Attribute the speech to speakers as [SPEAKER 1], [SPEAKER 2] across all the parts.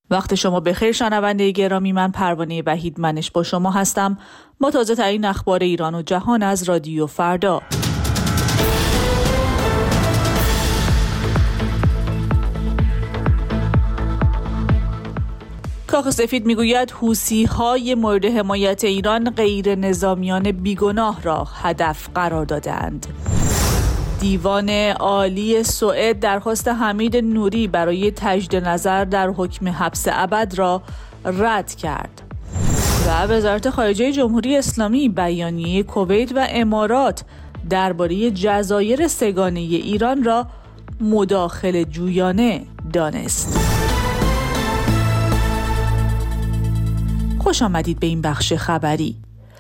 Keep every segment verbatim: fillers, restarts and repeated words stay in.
[SPEAKER 1] وقت شما بخیر شنونده گرامی، من پروانه وحید منش با شما هستم با تازه ترین اخبار ایران و جهان از رادیو فردا. کاخ سفید میگوید حوثی‌های مورد حمایت ایران غیر نظامیان بیگناه را هدف قرار دادند. دیوان عالی سوئد درخواست حمید نوری برای تجدید نظر در حکم حبس ابد را رد کرد. و وزارت خارجه جمهوری اسلامی بیانیه کویت و امارات درباره جزایر سه‌گانه ایران را مداخله جویانه دانست. خوش آمدید به این بخش خبری.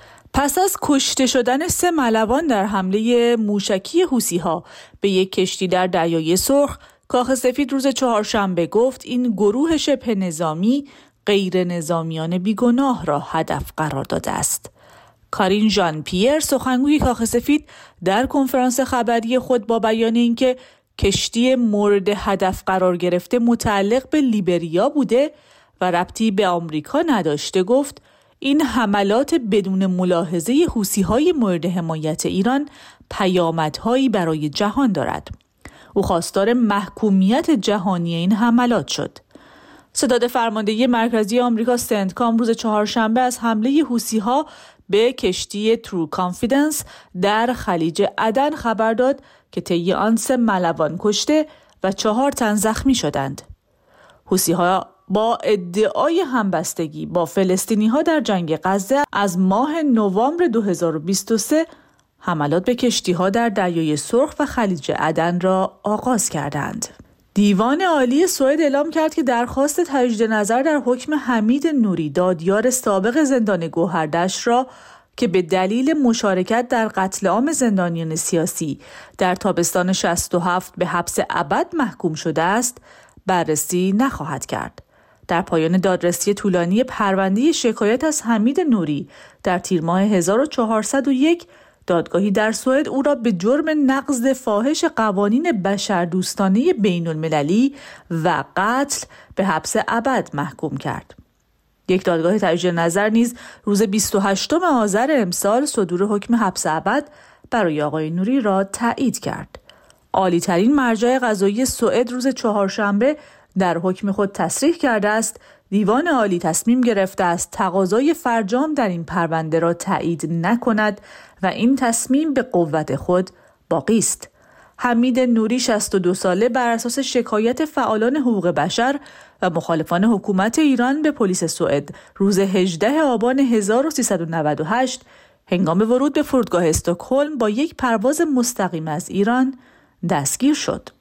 [SPEAKER 1] پس از کشته شدن سه ملوان در حمله موشکی حوثی‌ها به یک کشتی در دریای سرخ، کاخ سفید روز چهارشنبه گفت این گروه شبه نظامی غیر نظامیان بیگناه را هدف قرار داده است. کارین ژان پیر، سخنگوی کاخ سفید، در کنفرانس خبری خود با بیان اینکه کشتی مورد هدف قرار گرفته متعلق به لیبریا بوده و ربطی به آمریکا نداشته، گفت این حملات بدون ملاحظه حوثی‌های مورد حمایت ایران پیامدهایی برای جهان دارد. او خواستار محکومیت جهانی این حملات شد. ستاد فرماندهی مرکزی آمریکا سنتکام روز چهارشنبه از حمله حوثی‌ها به کشتی ترو کانفیدنس در خلیج عدن خبر داد که طی آن سه ملوان کشته و چهار تن زخمی شدند. حوثی‌ها با ادعای همبستگی با فلسطینی‌ها در جنگ غزه از ماه نوامبر دو هزار و بیست و سه حملات به کشتی‌ها در دریای سرخ و خلیج عدن را آغاز کردند. دیوان عالی سوئد اعلام کرد که درخواست تجدید نظر در حکم حمید نوری، دادیار سابق زندان گوهردشت را که به دلیل مشارکت در قتل عام زندانیان سیاسی در تابستان شصت و هفت به حبس ابد محکوم شده است، بررسی نخواهد کرد. در پایان دادرسی طولانی پرونده شکایت از حمید نوری در تیر ماه هزار و چهارصد و یک، دادگاهی در سوئد او را به جرم نقض فاحش قوانین بشردوستانه بین المللی و قتل به حبس ابد محکوم کرد. یک دادگاه تجدید نظر نیز روز بیست و هشتم آذر امسال صدور حکم حبس ابد برای آقای نوری را تایید کرد. عالی ترین مرجع قضایی سوئد روز چهارشنبه در حکم خود تصریح کرده است دیوان عالی تصمیم گرفته است تقاضای فرجام در این پرونده را تایید نکند و این تصمیم به قوت خود باقی است. حمید نوری شصت و دو ساله بر اساس شکایت فعالان حقوق بشر و مخالفان حکومت ایران به پلیس سوئد روز هجدهم آبان هزار و سیصد و نود و هشت هنگام ورود به فرودگاه استکهلم با یک پرواز مستقیم از ایران دستگیر شد.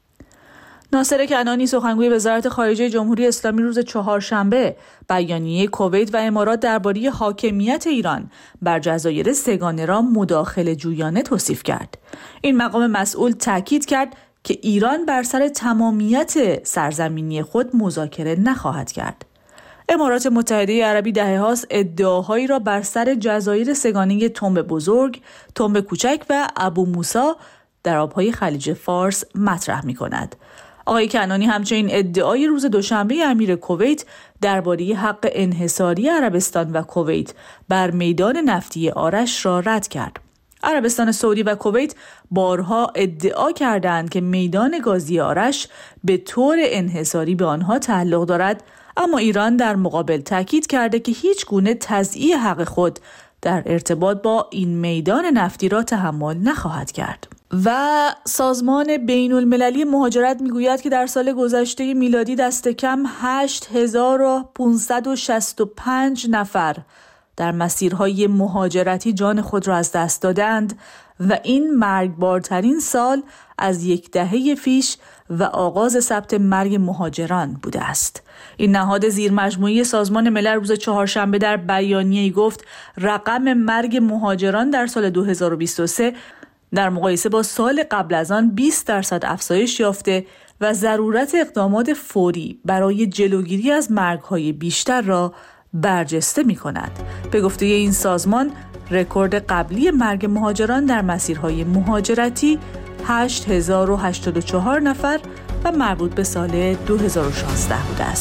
[SPEAKER 1] ناصر کنعانی، سخنگوی وزارت خارجه جمهوری اسلامی، روز چهارشنبه بیانیه کویت و امارات درباره حاکمیت ایران بر جزایر سه‌گانه را مداخله جویانه توصیف کرد. این مقام مسئول تاکید کرد که ایران بر سر تمامیت سرزمینی خود مذاکره نخواهد کرد. امارات متحده عربی دهه‌هاست ادعاهایی را بر سر جزایر سه‌گانه تنب بزرگ، تنب کوچک و ابو موسی در آبهای خلیج فارس مطرح می‌کند. آقای کنعانی همچنین ادعای روز دوشنبه امیر کویت درباره حق انحصاری عربستان و کویت بر میدان نفتی آرش را رد کرد. عربستان سعودی و کویت بارها ادعا کردند که میدان گازی آرش به طور انحصاری به آنها تعلق دارد، اما ایران در مقابل تاکید کرده که هیچ گونه تضییع حق خود در ارتباط با این میدان نفتی را تحمل نخواهد کرد. و سازمان بین المللی مهاجرت میگوید که در سال گذشته میلادی دست کم هشت هزار و پانصد و شصت و پنج نفر در مسیرهای مهاجرتی جان خود را از دست دادند و این مرگبارترین سال از یک دهه پیش و آغاز ثبت مرگ مهاجران بوده است. این نهاد زیرمجموعه سازمان ملل روز چهارشنبه در بیانیه‌ای گفت رقم مرگ مهاجران در سال دو هزار و بیست و سه در مقایسه با سال قبل از آن بیست درصد افزایش یافته و ضرورت اقدامات فوری برای جلوگیری از مرگ‌های بیشتر را برجسته می‌کند. به گفته این سازمان، رکورد قبلی مرگ مهاجران در مسیرهای مهاجرتی هشت هزار و هشتاد و چهار نفر و مربوط به سال دو هزار و شانزده بوده است.